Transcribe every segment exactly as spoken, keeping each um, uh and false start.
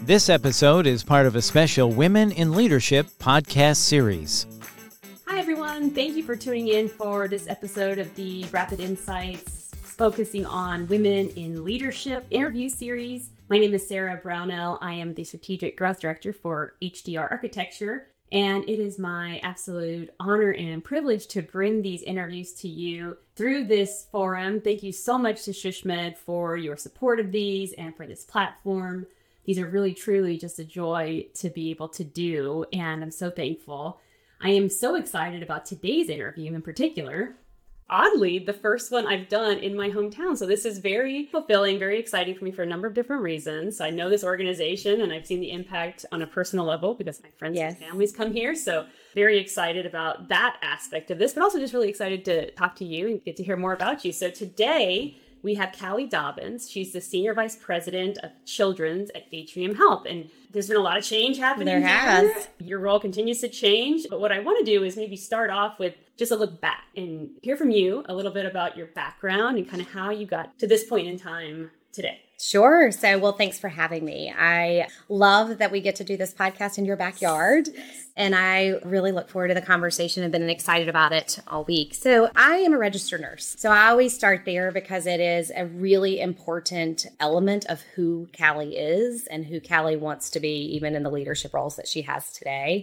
This episode is part of a special Women in Leadership podcast series. Hi, everyone. Thank you for tuning in for this episode of the Rapid Insights focusing on women in leadership interview series. My name is Sarah Brownell. I am the Strategic Growth Director for H D R Architecture, and it is my absolute honor and privilege to bring these interviews to you through this forum. Thank you so much to ShushMed for your support of these and for this platform. These are really, truly just a joy to be able to do, and I'm so thankful. I am so excited about today's interview in particular. Oddly, the first one I've done in my hometown. So this is very fulfilling, very exciting for me for a number of different reasons. I know this organization and I've seen the impact on a personal level because my friends yes. and families come here. So very excited about that aspect of this, but also just really excited to talk to you and get to hear more about you. So today we have Callie Dobbins. She's the Senior Vice President of Children's at Atrium Health. And there's been a lot of change happening there here. has. Your role continues to change. But what I want to do is maybe start off with just a look back and hear from you a little bit about your background and kind of how you got to this point in time today. Sure. So, well, thanks for having me. I love that we get to do this podcast in your backyard. Yes. And I really look forward to the conversation. I've been excited about it all week. So I am a registered nurse. So I always start there because it is a really important element of who Callie is and who Callie wants to be, even in the leadership roles that she has today.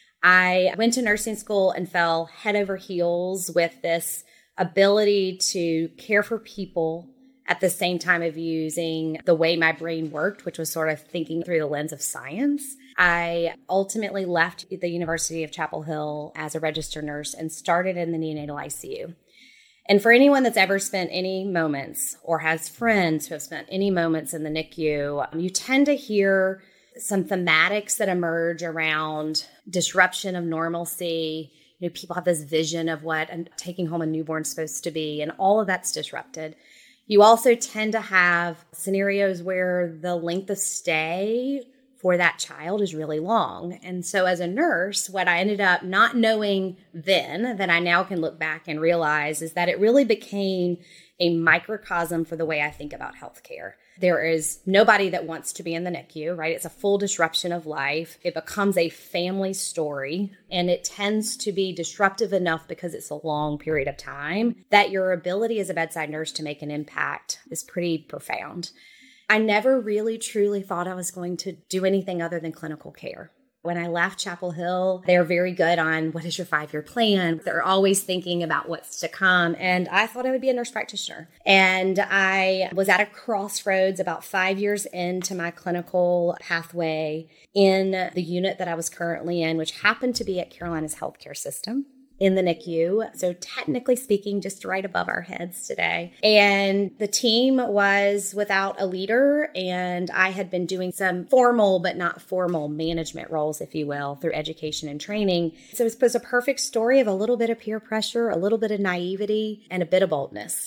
I went to nursing school and fell head over heels with this ability to care for people at the same time of using the way my brain worked, which was sort of thinking through the lens of science. I ultimately left the University of Chapel Hill as a registered nurse and started in the neonatal I C U. And for anyone that's ever spent any moments or has friends who have spent any moments in the N I C U, you tend to hear some thematics that emerge around disruption of normalcy. You know, people have this vision of what taking home a newborn is supposed to be, and all of that's disrupted. You also tend to have scenarios where the length of stay for that child is really long. And so as a nurse, what I ended up not knowing then that I now can look back and realize is that it really became a microcosm for the way I think about healthcare. There is nobody that wants to be in the N I C U, right? It's a full disruption of life. It becomes a family story, and it tends to be disruptive enough because it's a long period of time that your ability as a bedside nurse to make an impact is pretty profound. I never really truly thought I was going to do anything other than clinical care. When I left Chapel Hill, they're very good on what is your five-year plan. They're always thinking about what's to come. And I thought I would be a nurse practitioner. And I was at a crossroads about five years into my clinical pathway in the unit that I was currently in, which happened to be at Carolina's healthcare system in the N I C U. So technically speaking, just right above our heads today. And the team was without a leader, and I had been doing some formal but not formal management roles, if you will, through education and training. So it was a perfect story of a little bit of peer pressure, a little bit of naivety, and a bit of boldness.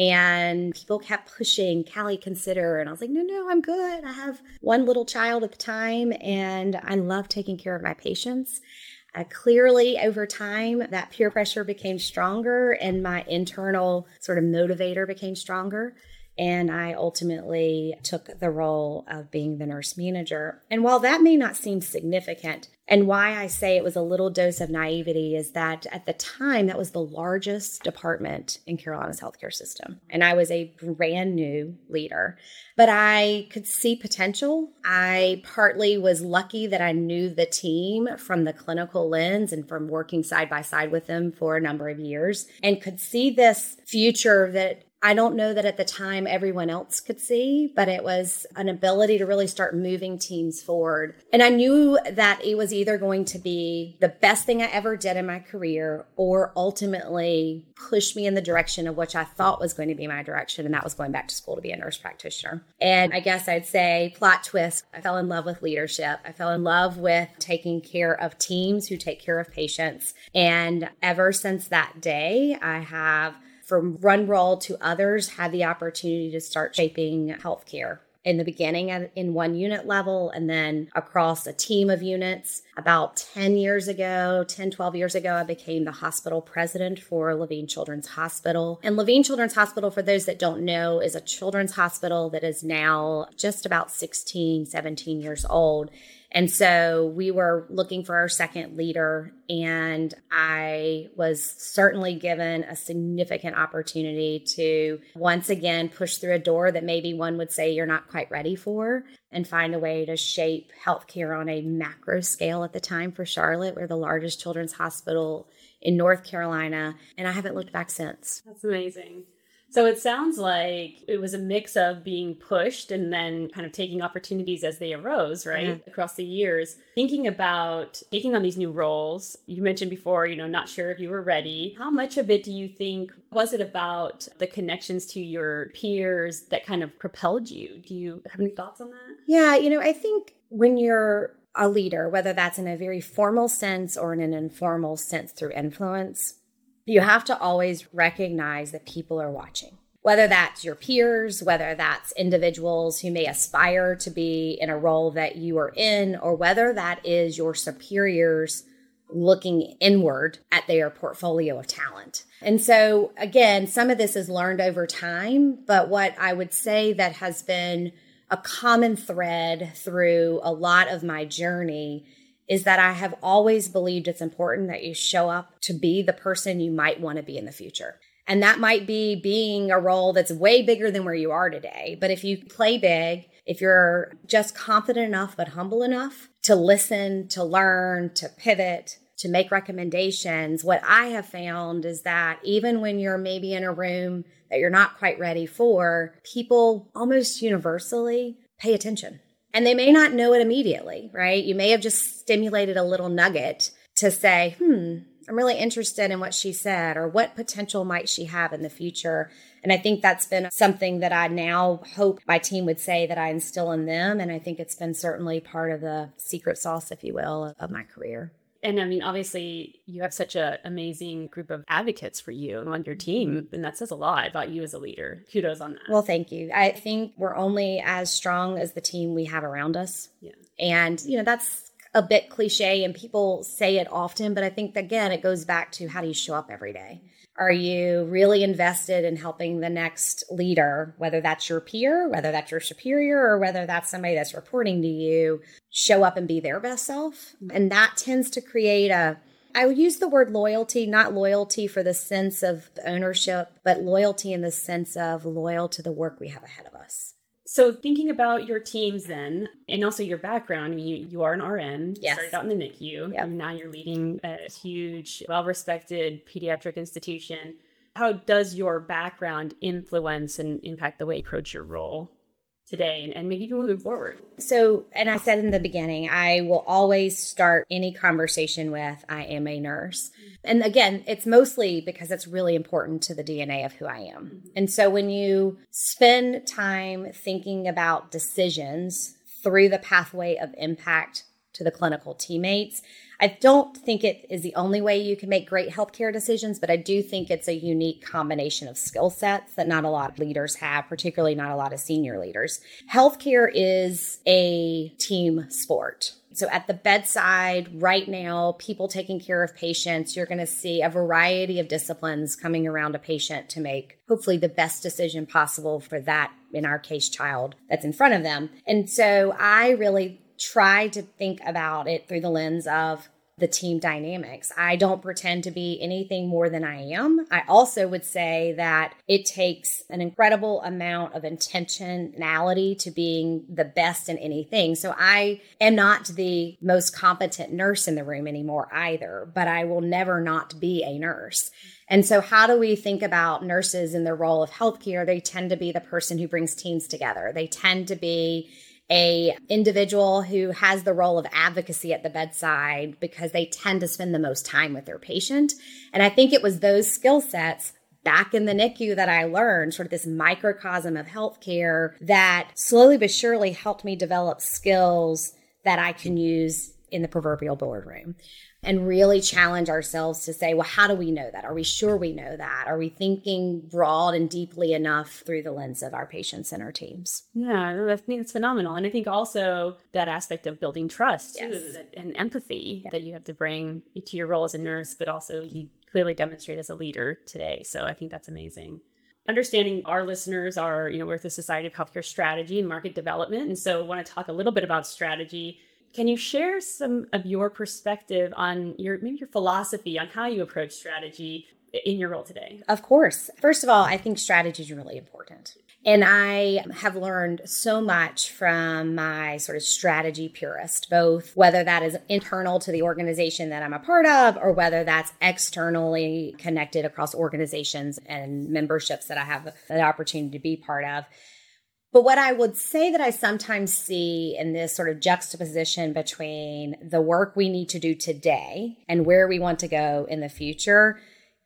And people kept pushing, Callie, consider. And I was like, no, no, I'm good. I have one little child at the time, and I love taking care of my patients. Uh, clearly, over time, that peer pressure became stronger and my internal sort of motivator became stronger. And I ultimately took the role of being the nurse manager. And while that may not seem significant, and why I say it was a little dose of naivety is that at the time, that was the largest department in Carolina's healthcare system. And I was a brand new leader, but I could see potential. I partly was lucky that I knew the team from the clinical lens and from working side by side with them for a number of years and could see this future that I don't know that at the time everyone else could see, but it was an ability to really start moving teams forward. And I knew that it was either going to be the best thing I ever did in my career or ultimately push me in the direction of which I thought was going to be my direction. And that was going back to school to be a nurse practitioner. And I guess I'd say plot twist, I fell in love with leadership. I fell in love with taking care of teams who take care of patients. And ever since that day, I have from one role to others, had the opportunity to start shaping healthcare. in the beginning at, in one unit level and then across a team of units. About ten years ago, ten, twelve years ago, I became the hospital president for Levine Children's Hospital. And Levine Children's Hospital, for those that don't know, is a children's hospital that is now just about sixteen, seventeen years old. And so we were looking for our second leader, and I was certainly given a significant opportunity to once again push through a door that maybe one would say you're not quite ready for, and find a way to shape healthcare on a macro scale at the time for Charlotte. We're the largest children's hospital in North Carolina, and I haven't looked back since. That's amazing. So it sounds like it was a mix of being pushed and then kind of taking opportunities as they arose, right? Mm-hmm. Across the years. Thinking about taking on these new roles, you mentioned before, you know, not sure if you were ready. How much of it do you think, was it about the connections to your peers that kind of propelled you? Do you have any thoughts on that? Yeah, you know, I think when you're a leader, whether that's in a very formal sense or in an informal sense through influence, you have to always recognize that people are watching, whether that's your peers, whether that's individuals who may aspire to be in a role that you are in, or whether that is your superiors looking inward at their portfolio of talent. And so, again, some of this is learned over time, but what I would say that has been a common thread through a lot of my journey is that I have always believed it's important that you show up to be the person you might want to be in the future. And that might be being a role that's way bigger than where you are today. But if you play big, if you're just confident enough but humble enough to listen, to learn, to pivot, to make recommendations, what I have found is that even when you're maybe in a room that you're not quite ready for, people almost universally pay attention. And they may not know it immediately, right? You may have just stimulated a little nugget to say, hmm, I'm really interested in what she said, or what potential might she have in the future. And I think that's been something that I now hope my team would say that I instill in them. And I think it's been certainly part of the secret sauce, if you will, of my career. And I mean, obviously, you have such an amazing group of advocates for you on your team, and that says a lot about you as a leader. Kudos on that. Well, thank you. I think we're only as strong as the team we have around us. Yeah. And, you know, that's a bit cliche and people say it often, but I think, again, it goes back to how do you show up every day? Are you really invested in helping the next leader, whether that's your peer, whether that's your superior, or whether that's somebody that's reporting to you, show up and be their best self? And that tends to create a, I would use the word loyalty, not loyalty for the sense of ownership, but loyalty in the sense of loyal to the work we have ahead of us. So thinking about your teams then, and also your background, I mean, you, you are an R N, yes. Started out in the N I C U, yep. And now you're leading a huge, well-respected pediatric institution. How does your background influence and impact the way you approach your role today and, and maybe even moving forward? So, and I said in the beginning, I will always start any conversation with, I am a nurse. And again, it's mostly because it's really important to the D N A of who I am. And so when you spend time thinking about decisions through the pathway of impact to the clinical teammates, I don't think it is the only way you can make great healthcare decisions, but I do think it's a unique combination of skill sets that not a lot of leaders have, particularly not a lot of senior leaders. Healthcare is a team sport. So at the bedside right now, people taking care of patients, you're going to see a variety of disciplines coming around a patient to make hopefully the best decision possible for that, in our case, child that's in front of them. And so I really try to think about it through the lens of the team dynamics. I don't pretend to be anything more than I am. I also would say that it takes an incredible amount of intentionality to being the best in anything. So I am not the most competent nurse in the room anymore either, but I will never not be a nurse. And so how do we think about nurses in their role of healthcare? They tend to be the person who brings teams together. They tend to be a individual who has the role of advocacy at the bedside because they tend to spend the most time with their patient. And I think it was those skill sets back in the N I C U that I learned, sort of this microcosm of healthcare, that slowly but surely helped me develop skills that I can use in the proverbial boardroom. and really challenge ourselves to say, well, how do we know that? Are we sure we know that? Are we thinking broad and deeply enough through the lens of our patients-centered teams? Yeah, I think it's phenomenal. And I think also that aspect of building trust too, Yes. that, and empathy Yeah. that you have to bring to your role as a nurse, but also you clearly demonstrate as a leader today. So I think that's amazing. Understanding our listeners are, you know, we're at the Society of Healthcare Strategy and Market Development. And so I want to talk a little bit about strategy. Can you share some of your perspective on your, maybe your philosophy on how you approach strategy in your role today? Of course. First of all, I think strategy is really important. And I have learned so much from my sort of strategy purist, both whether that is internal to the organization that I'm a part of or whether that's externally connected across organizations and memberships that I have the opportunity to be part of. But what I would say that I sometimes see in this sort of juxtaposition between the work we need to do today and where we want to go in the future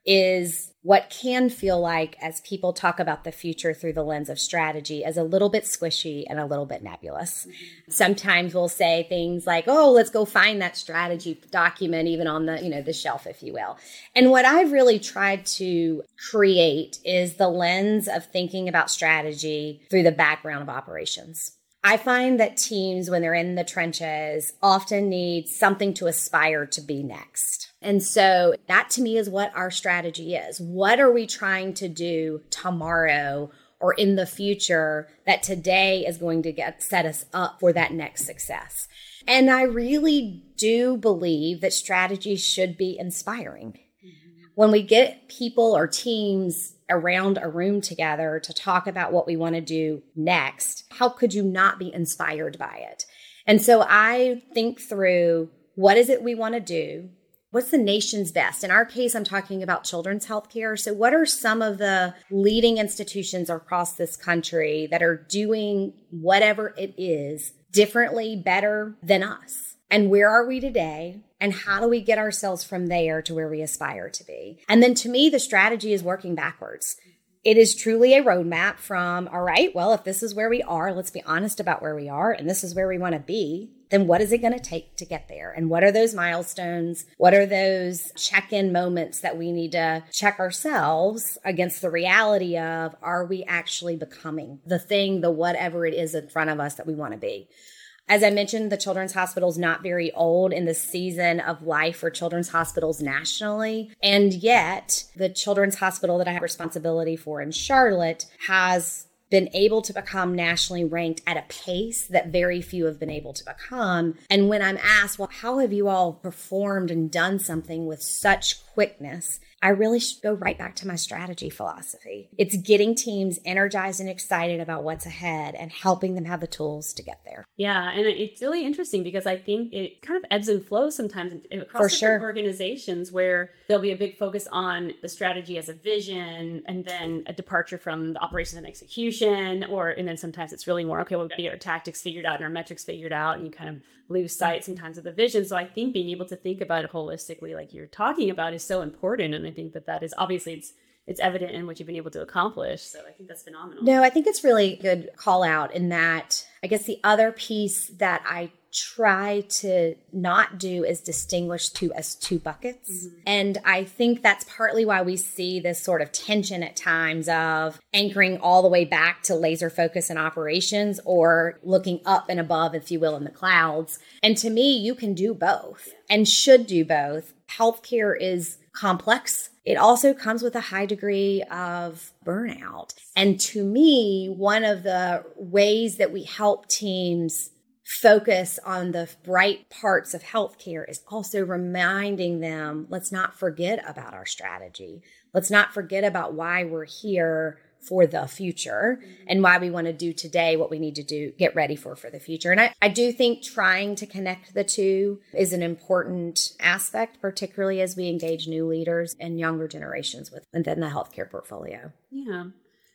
is what can feel like, as people talk about the future through the lens of strategy, as a little bit squishy and a little bit nebulous. Mm-hmm. Sometimes we'll say things like, oh, let's go find that strategy document, even on the, you know, the shelf, if you will. And what I've really tried to create is the lens of thinking about strategy through the background of operations. I find that teams, when they're in the trenches, often need something to aspire to be next. And so that to me is what our strategy is. What are we trying to do tomorrow or in the future that today is going to get set us up for that next success? And I really do believe that strategy should be inspiring. Mm-hmm. When we get people or teams around a room together to talk about what we want to do next, how could you not be inspired by it? And so I think through, what is it we want to do? What's the nation's best? In our case, I'm talking about children's healthcare. So what are some of the leading institutions across this country that are doing whatever it is differently, better than us? And where are we today? And how do we get ourselves from there to where we aspire to be? And then to me, the strategy is working backwards. It is truly a roadmap from, all right, well, if this is where we are, let's be honest about where we are, and this is where we want to be, then what is it going to take to get there? And what are those milestones? What are those check-in moments that we need to check ourselves against the reality of, are we actually becoming the thing, the whatever it is in front of us that we want to be? As I mentioned, the Children's Hospital is not very old in the season of life for children's hospitals nationally. And yet, the Children's Hospital that I have responsibility for in Charlotte has been able to become nationally ranked at a pace that very few have been able to become. And when I'm asked, well, how have you all performed and done something with such quickness? I really should go right back to my strategy philosophy. It's getting teams energized and excited about what's ahead and helping them have the tools to get there. Yeah, and it's really interesting because I think it kind of ebbs and flows sometimes across For different sure. organizations where there'll be a big focus on the strategy as a vision and then a departure from the operations and execution, or and then sometimes it's really more, okay, well, we've got to get our tactics figured out and our metrics figured out, and you kind of lose sight sometimes of the vision. So I think being able to think about it holistically, like you're talking about, is so important. And I think that that is obviously it's it's evident in what you've been able to accomplish. So I think that's phenomenal. No, I think it's really a good call out in that. I guess the other piece that I try to not do is distinguish two as two buckets. Mm-hmm. And I think that's partly why we see this sort of tension at times of anchoring all the way back to laser focus and operations, or looking up and above, if you will, in the clouds. And to me, you can do both yeah. and should do both. Healthcare is complex. It also comes with a high degree of burnout. And to me, one of the ways that we help teams focus on the bright parts of healthcare is also reminding them, let's not forget about our strategy. Let's not forget about why we're here for the future mm-hmm. and why we want to do today what we need to do, get ready for for the future. And I, I do think trying to connect the two is an important aspect, particularly as we engage new leaders and younger generations within the healthcare portfolio. Yeah.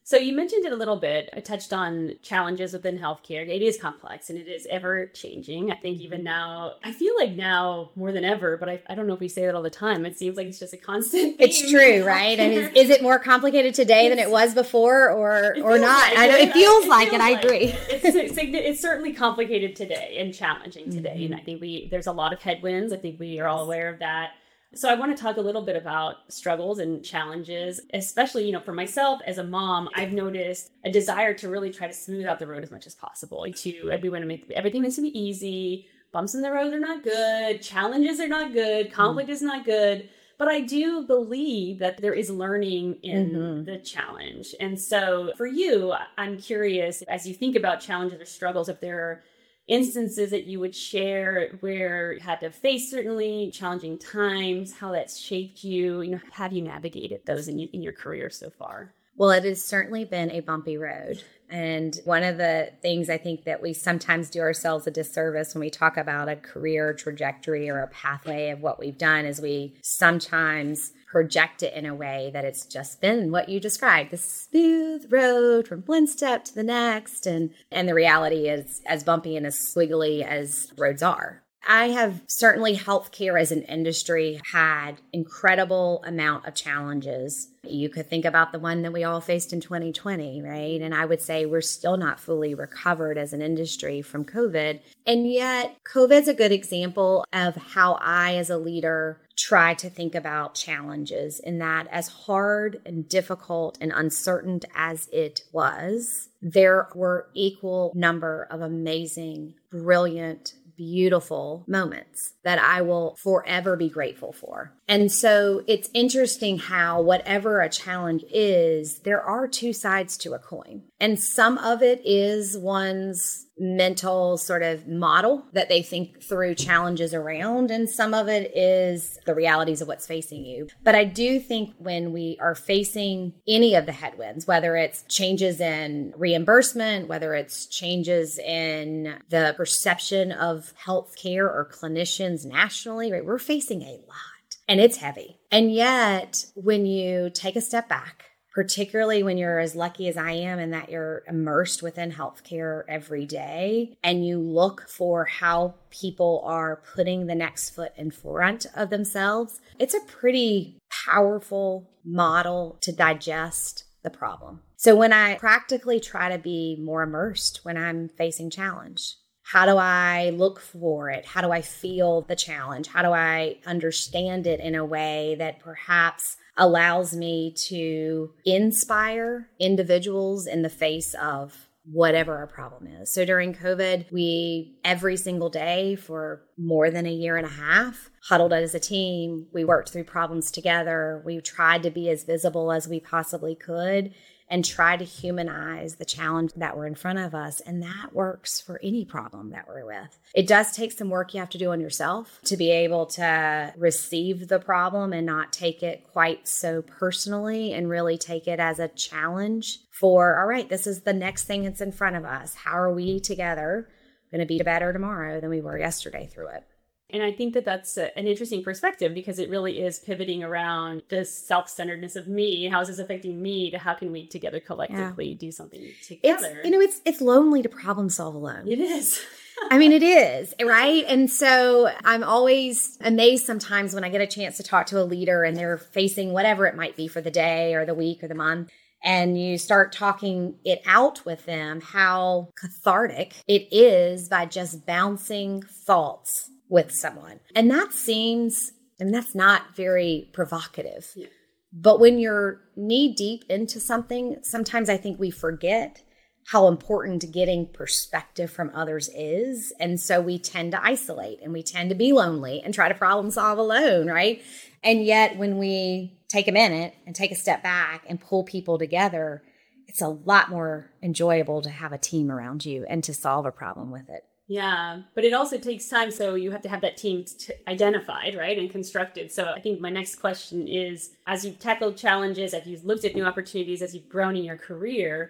So you mentioned it a little bit. I touched on challenges within healthcare. It is complex and it is ever changing. I think even now, I feel like now more than ever, but I, I don't know if we say that all the time. It seems like it's just a constant theme. It's true, right? And is, is it more complicated today than it was before or or not? Like I know, it feels it like feels it. I like agree. It. It's, it's certainly complicated today and challenging today. Mm-hmm. And I think we there's a lot of headwinds. I think we are all aware of that. So I want to talk a little bit about struggles and challenges, especially, you know, for myself as a mom. I've noticed a desire to really try to smooth out the road as much as possible. To we want to make everything needs to be easy. Bumps in the road are not good. Challenges are not good. Conflict mm. is not good. But I do believe that there is learning in mm-hmm. the challenge. And so for you, I'm curious, as you think about challenges or struggles, if there are instances that you would share where you had to face certainly challenging times, how that's shaped you, you know, how have you navigated those in, in your career so far? Well, it has certainly been a bumpy road. And one of the things I think that we sometimes do ourselves a disservice when we talk about a career trajectory or a pathway of what we've done is we sometimes project it in a way that it's just been what you described, the smooth road from one step to the next. And, and the reality is as bumpy and as squiggly as roads are. I have certainly healthcare as an industry had incredible amount of challenges. You could think about the one that we all faced in twenty twenty, right? And I would say we're still not fully recovered as an industry from COVID. And yet COVID's a good example of how I, as a leader, try to think about challenges in that as hard and difficult and uncertain as it was, there were equal number of amazing, brilliant, beautiful moments that I will forever be grateful for. And so it's interesting how whatever a challenge is, there are two sides to a coin. And some of it is one's mental sort of model that they think through challenges around. And some of it is the realities of what's facing you. But I do think when we are facing any of the headwinds, whether it's changes in reimbursement, whether it's changes in the perception of healthcare or clinicians nationally, right, we're facing a lot. And it's heavy. And yet, when you take a step back, particularly when you're as lucky as I am in that you're immersed within healthcare every day, and you look for how people are putting the next foot in front of themselves, it's a pretty powerful model to digest the problem. So when I practically try to be more immersed when I'm facing challenge, how do I look for it? How do I feel the challenge? How do I understand it in a way that perhaps allows me to inspire individuals in the face of whatever our problem is? So during COVID, we every single day for more than a year and a half huddled as a team. We worked through problems together. We tried to be as visible as we possibly could and try to humanize the challenge that were in front of us. And that works for any problem that we're with. It does take some work you have to do on yourself to be able to receive the problem and not take it quite so personally and really take it as a challenge for, all right, this is the next thing that's in front of us. How are we together going to be better tomorrow than we were yesterday through it? And I think that that's a, an interesting perspective because it really is pivoting around the self-centeredness of me. How is this affecting me to how can we together collectively yeah. do something together? It's, you know, it's it's lonely to problem solve alone. It is. I mean, it is, right? And so I'm always amazed sometimes when I get a chance to talk to a leader and they're facing whatever it might be for the day or the week or the month. And you start talking it out with them, how cathartic it is by just bouncing thoughts with someone. And that seems, and that's not very provocative. Yeah. But when you're knee deep into something, sometimes I think we forget how important getting perspective from others is. And so we tend to isolate and we tend to be lonely and try to problem solve alone, right? And yet when we take a minute and take a step back and pull people together, it's a lot more enjoyable to have a team around you and to solve a problem with it. Yeah, but it also takes time. So you have to have that team t- identified, right, and constructed. So I think my next question is, as you've tackled challenges, as you've looked at new opportunities, as you've grown in your career,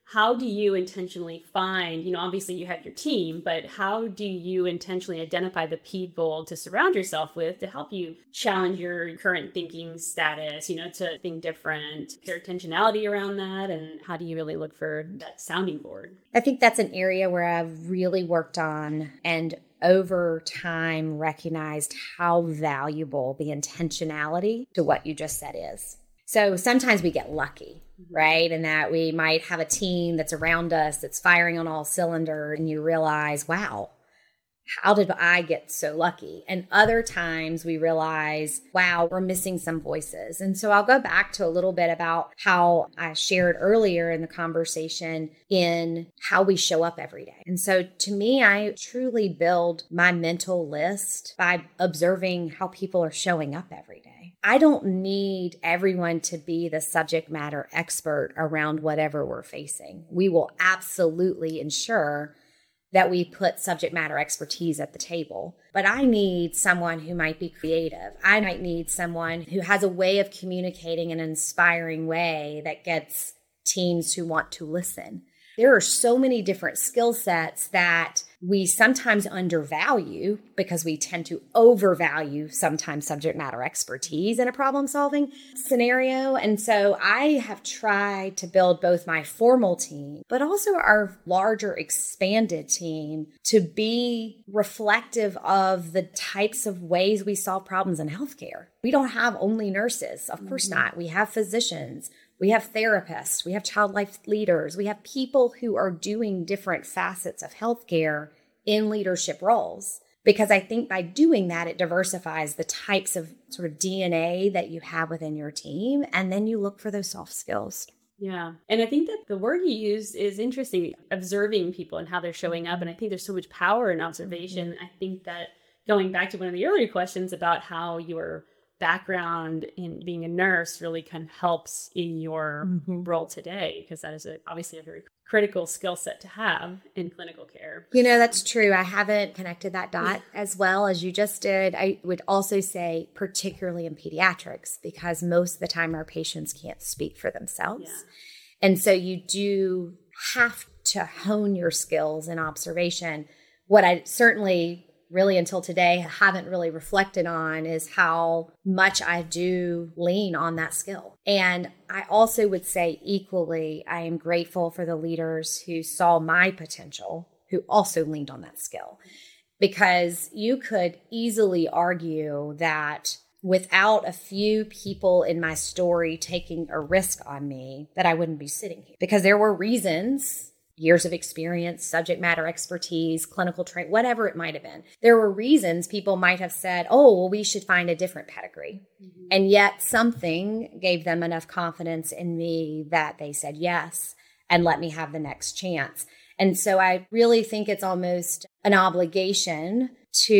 how do you intentionally find, you know, obviously you have your team, but how do you intentionally identify the people to surround yourself with to help you challenge your current thinking status, you know, to think different, your intentionality around that? And how do you really look for that sounding board? I think that's an area where I've really worked on and over time recognized how valuable the intentionality to what you just said is. So sometimes we get lucky, right? And that we might have a team that's around us that's firing on all cylinders, and you realize, wow, how did I get so lucky? And other times we realize, wow, we're missing some voices. And so I'll go back to a little bit about how I shared earlier in the conversation in how we show up every day. And so to me, I truly build my mental list by observing how people are showing up every day. I don't need everyone to be the subject matter expert around whatever we're facing. We will absolutely ensure that we put subject matter expertise at the table. But I need someone who might be creative. I might need someone who has a way of communicating in an inspiring way that gets teams who want to listen. There are so many different skill sets that we sometimes undervalue because we tend to overvalue sometimes subject matter expertise in a problem-solving scenario. And so I have tried to build both my formal team, but also our larger expanded team to be reflective of the types of ways we solve problems in healthcare. We don't have only nurses. Of course not. We have physicians. We have therapists, we have child life leaders, we have people who are doing different facets of healthcare in leadership roles. Because I think by doing that, it diversifies the types of sort of D N A that you have within your team. And then you look for those soft skills. Yeah. And I think that the word you used is interesting, observing people and how they're showing up. And I think there's so much power in observation. Mm-hmm. I think that going back to one of the earlier questions about how your background in being a nurse really kind of helps in your mm-hmm. role today, because that is a, obviously a very critical skill set to have in clinical care. You know, that's true. I haven't connected that dot yeah. as well as you just did. I would also say particularly in pediatrics, because most of the time our patients can't speak for themselves. Yeah. And so you do have to hone your skills in observation. What I certainly really until today haven't really reflected on is how much I do lean on that skill. And I also would say equally, I am grateful for the leaders who saw my potential, who also leaned on that skill. Because you could easily argue that without a few people in my story taking a risk on me, that I wouldn't be sitting here. Because there were reasons, years of experience, subject matter expertise, clinical training, whatever it might have been. There were reasons people might have said, oh, well, we should find a different pedigree. Mm-hmm. And yet something gave them enough confidence in me that they said yes and let me have the next chance. And so I really think it's almost an obligation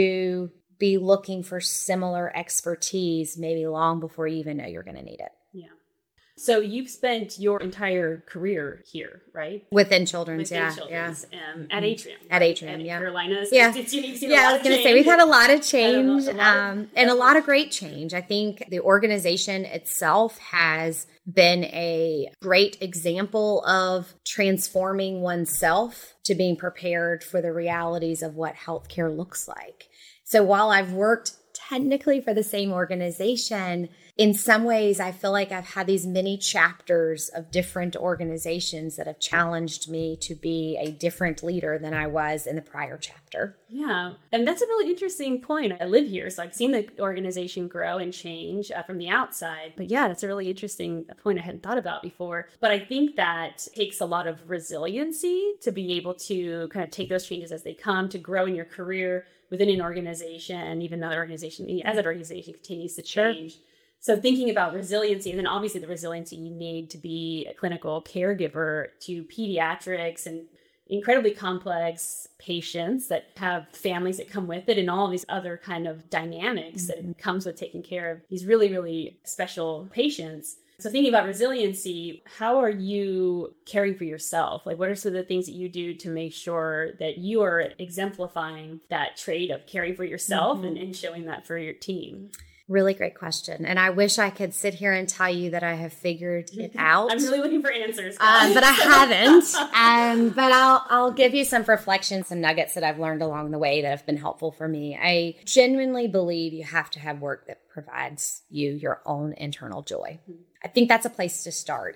to be looking for similar expertise maybe long before you even know you're going to need it. Yeah. So you've spent your entire career here, right? Within Children's, Within yeah. Children's, yeah. um, at Atrium. At Atrium, at yeah. Carolinas. Yeah, it's unique. yeah I was going to say, we've had a lot of change a lot of, um, and a lot of great change. I think the organization itself has been a great example of transforming oneself to being prepared for the realities of what healthcare looks like. So while I've worked technically for the same organization, in some ways, I feel like I've had these mini chapters of different organizations that have challenged me to be a different leader than I was in the prior chapter. Yeah. And that's a really interesting point. I live here, so I've seen the organization grow and change uh, from the outside. But yeah, that's a really interesting point I hadn't thought about before. But I think that takes a lot of resiliency to be able to kind of take those changes as they come, to grow in your career within an organization, even though the organization, as that organization continues to change. Sure. So thinking about resiliency, and then obviously the resiliency you need to be a clinical caregiver to pediatrics and incredibly complex patients that have families that come with it and all these other kind of dynamics mm-hmm. that comes with taking care of these really, really special patients. So thinking about resiliency, how are you caring for yourself? Like, what are some of the things that you do to make sure that you are exemplifying that trait of caring for yourself mm-hmm. and, and showing that for your team? Really great question. And I wish I could sit here and tell you that I have figured it out. I'm really looking for answers. Uh, but I haven't. Um, but I'll I'll give you some reflections, some nuggets that I've learned along the way that have been helpful for me. I genuinely believe you have to have work that provides you your own internal joy. Mm-hmm. I think that's a place to start.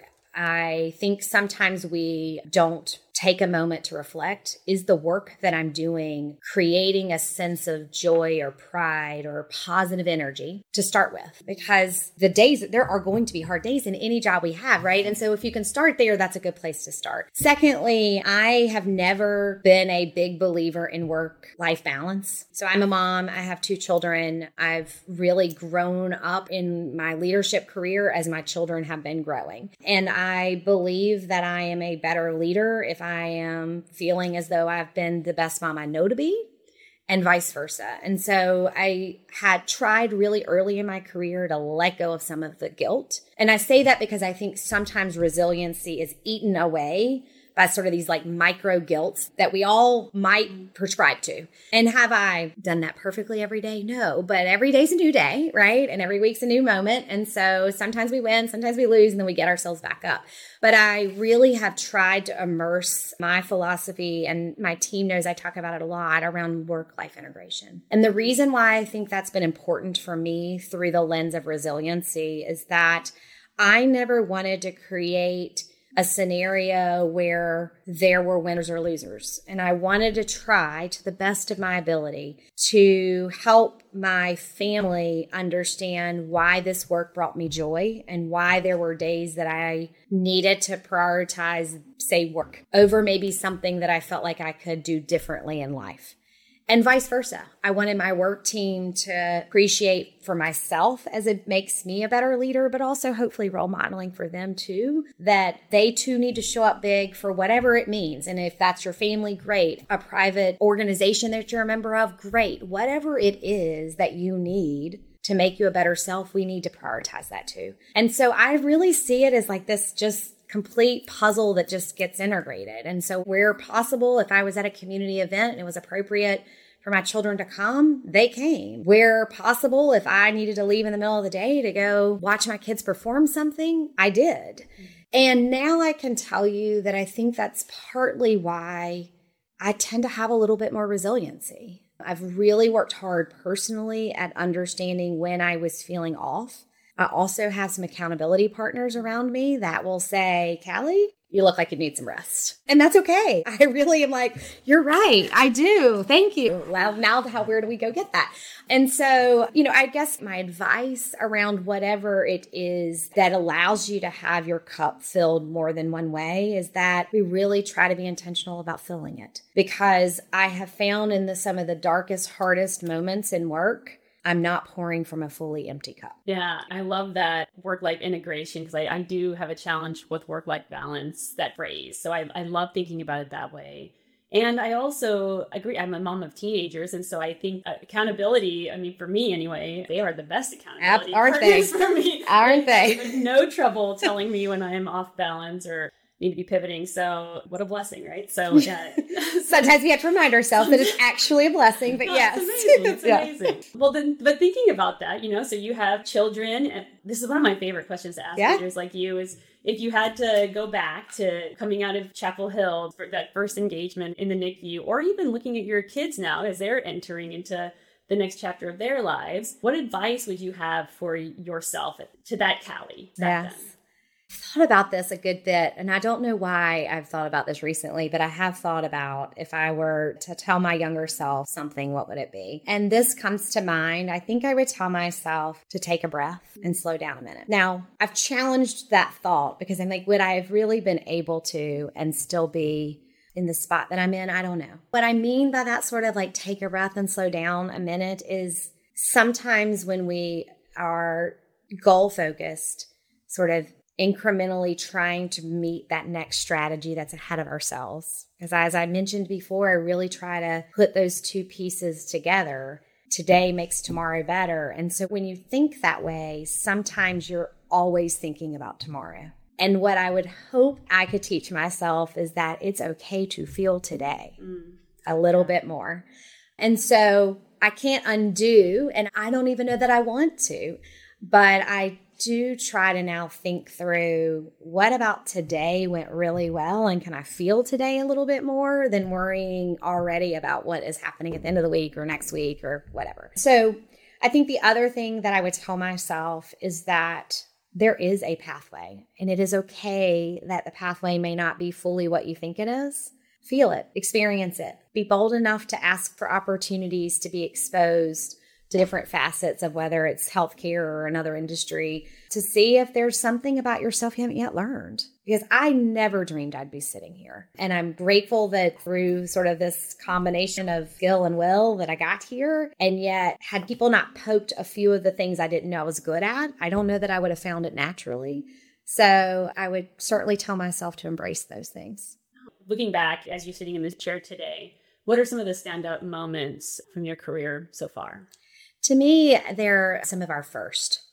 I think sometimes we don't take a moment to reflect. Is the work that I'm doing creating a sense of joy or pride or positive energy to start with? Because the days, there are going to be hard days in any job we have, right? And so if you can start there, that's a good place to start. Secondly, I have never been a big believer in work-life balance. So I'm a mom. I have two children. I've really grown up in my leadership career as my children have been growing. And I believe that I am a better leader if I am feeling as though I've been the best mom I know to be, and vice versa. And so I had tried really early in my career to let go of some of the guilt. And I say that because I think sometimes resiliency is eaten away by sort of these like micro guilts that we all might prescribe to. And have I done that perfectly every day? No, but every day's a new day, right? And every week's a new moment. And so sometimes we win, sometimes we lose, and then we get ourselves back up. But I really have tried to immerse my philosophy, and my team knows I talk about it a lot, around work-life integration. And the reason why I think that's been important for me through the lens of resiliency is that I never wanted to create a scenario where there were winners or losers. And I wanted to try to the best of my ability to help my family understand why this work brought me joy and why there were days that I needed to prioritize, say, work over maybe something that I felt like I could do differently in life. And vice versa. I wanted my work team to appreciate for myself, as it makes me a better leader, but also hopefully role modeling for them too, that they too need to show up big for whatever it means. And if that's your family, great. A private organization that you're a member of, great. Whatever it is that you need to make you a better self, we need to prioritize that too. And so I really see it as like this just complete puzzle that just gets integrated. And so where possible, if I was at a community event and it was appropriate for my children to come, they came. Where possible, if I needed to leave in the middle of the day to go watch my kids perform something, I did. And now I can tell you that I think that's partly why I tend to have a little bit more resiliency. I've really worked hard personally at understanding when I was feeling off. I also have some accountability partners around me that will say, Callie, you look like you need some rest. And that's okay. I really am like, you're right. I do. Thank you. Well, now how, where do we go get that? And so, you know, I guess my advice around whatever it is that allows you to have your cup filled more than one way is that we really try to be intentional about filling it. Because I have found in the, some of the darkest, hardest moments in work, I'm not pouring from a fully empty cup. Yeah, I love that work-life integration, because I, I do have a challenge with work-life balance, that phrase. So I, I love thinking about it that way. And I also agree, I'm a mom of teenagers. And so I think uh, accountability, I mean, for me anyway, they are the best accountability Aren't they? for me. Aren't they? With no trouble telling me when I am off balance or need to be pivoting. So what a blessing, right? So yeah. Sometimes we have to remind ourselves that it's actually a blessing, but no, yes. It's amazing. It's yeah. amazing. Well, then, but thinking about that, you know, so you have children, and this is one of my favorite questions to ask yeah. leaders like you is, if you had to go back to coming out of Chapel Hill for that first engagement in the N I C U, or even looking at your kids now as they're entering into the next chapter of their lives, what advice would you have for yourself to that Callie back yes. then? I've thought about this a good bit, and I don't know why I've thought about this recently, but I have thought about if I were to tell my younger self something, what would it be? And this comes to mind. I think I would tell myself to take a breath and slow down a minute. Now, I've challenged that thought because I'm like, would I have really been able to and still be in the spot that I'm in? I don't know. What I mean by that sort of like take a breath and slow down a minute is sometimes when we are goal focused, sort of incrementally trying to meet that next strategy that's ahead of ourselves. Because as I mentioned before, I really try to put those two pieces together. Today makes tomorrow better. And so when you think that way, sometimes you're always thinking about tomorrow. And what I would hope I could teach myself is that it's okay to feel today mm. a little bit more. And so I can't undo, and I don't even know that I want to, but I do try to now think through what about today went really well, and can I feel today a little bit more than worrying already about what is happening at the end of the week or next week or whatever. So I think the other thing that I would tell myself is that there is a pathway, and it is okay that the pathway may not be fully what you think it is. Feel it, experience it, be bold enough to ask for opportunities to be exposed to different facets of whether it's healthcare or another industry, to see if there's something about yourself you haven't yet learned. Because I never dreamed I'd be sitting here. And I'm grateful that through sort of this combination of skill and will that I got here. And yet, had people not poked a few of the things I didn't know I was good at, I don't know that I would have found it naturally. So I would certainly tell myself to embrace those things. Looking back as you're sitting in this chair today, what are some of the standout moments from your career so far? To me, they're some of our first.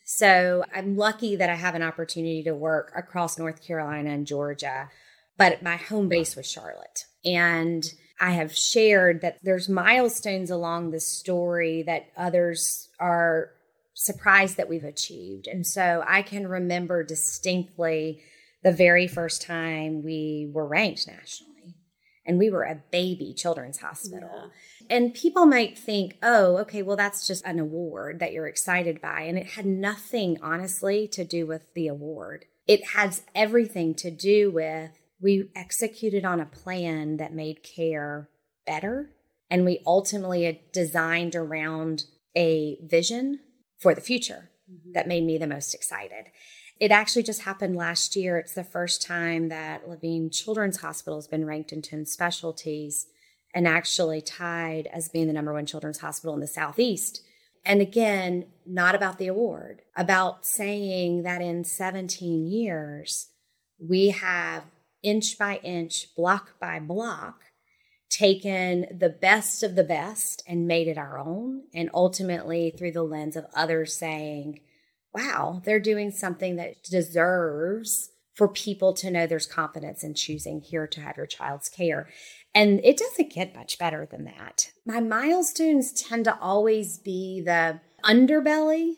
So I'm lucky that I have an opportunity to work across North Carolina and Georgia, but my home base was Charlotte. And I have shared that there's milestones along the story that others are surprised that we've achieved. And so I can remember distinctly the very first time we were ranked nationally, and we were a baby children's hospital. Yeah. And people might think, oh, okay, well, that's just an award that you're excited by. And it had nothing, honestly, to do with the award. It has everything to do with we executed on a plan that made care better. And we ultimately designed around a vision for the future mm-hmm. that made me the most excited. It actually just happened last year. It's the first time that Levine Children's Hospital has been ranked in ten specialties and actually tied as being the number one children's hospital in the Southeast. And again, not about the award, about saying that in seventeen years, we have inch by inch, block by block, taken the best of the best and made it our own. And ultimately through the lens of others saying, wow, they're doing something that deserves for people to know there's confidence in choosing here to have your child's care. And it doesn't get much better than that. My milestones tend to always be the underbelly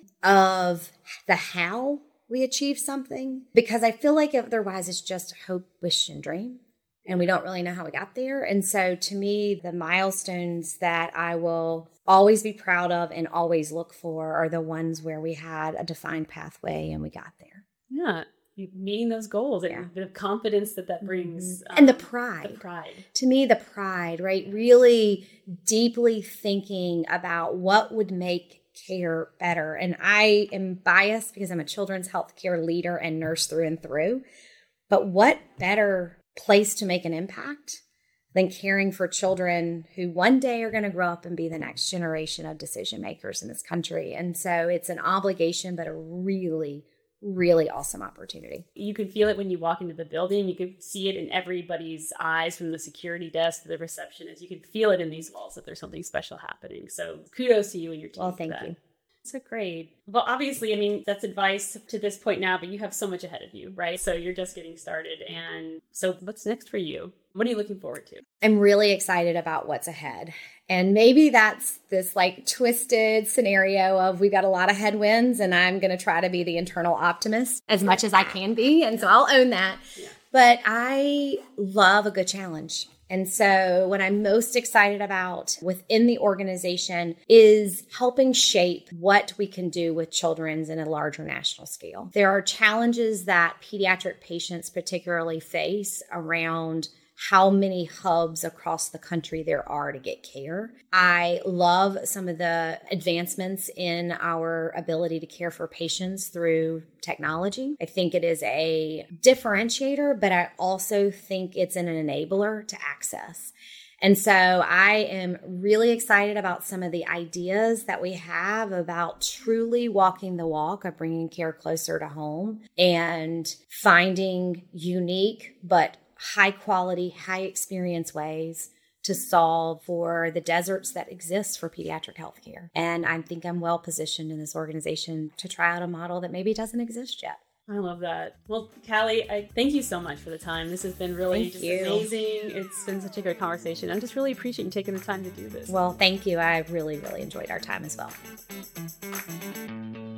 of the how we achieve something, because I feel like otherwise it's just hope, wish, and dream. And we don't really know how we got there. And so to me, the milestones that I will always be proud of and always look for are the ones where we had a defined pathway and we got there. Yeah. Meeting those goals and yeah. the confidence that that brings. Mm-hmm. Um, and the pride. The pride. To me, the pride, right? Really deeply thinking about what would make care better. And I am biased because I'm a children's healthcare leader and nurse through and through. But what better place to make an impact than caring for children who one day are going to grow up and be the next generation of decision makers in this country. And so it's an obligation, but a really, really awesome opportunity. You can feel it when you walk into the building. You can see it in everybody's eyes, from the security desk to the receptionist. You can feel it in these walls that there's something special happening. So kudos to you and your team. Well, thank for you. So great. Well, obviously, I mean, that's advice to this point now, but you have so much ahead of you, right? So you're just getting started. And so what's next for you? What are you looking forward to? I'm really excited about what's ahead. And maybe that's this like twisted scenario of we've got a lot of headwinds and I'm going to try to be the internal optimist as much as I can be. And so I'll own that. Yeah. But I love a good challenge. And so what I'm most excited about within the organization is helping shape what we can do with children's in a larger national scale. There are challenges that pediatric patients particularly face around how many hubs across the country there are to get care. I love some of the advancements in our ability to care for patients through technology. I think it is a differentiator, but I also think it's an enabler to access. And so I am really excited about some of the ideas that we have about truly walking the walk of bringing care closer to home and finding unique but high quality, high experience ways to solve for the deserts that exist for pediatric healthcare. And I think I'm well positioned in this organization to try out a model that maybe doesn't exist yet. I love that. Well, Callie, I thank you so much for the time. This has been really Thank just you. amazing. It's been such a good conversation. I'm just really appreciating you taking the time to do this. Well, thank you. I really, really enjoyed our time as well.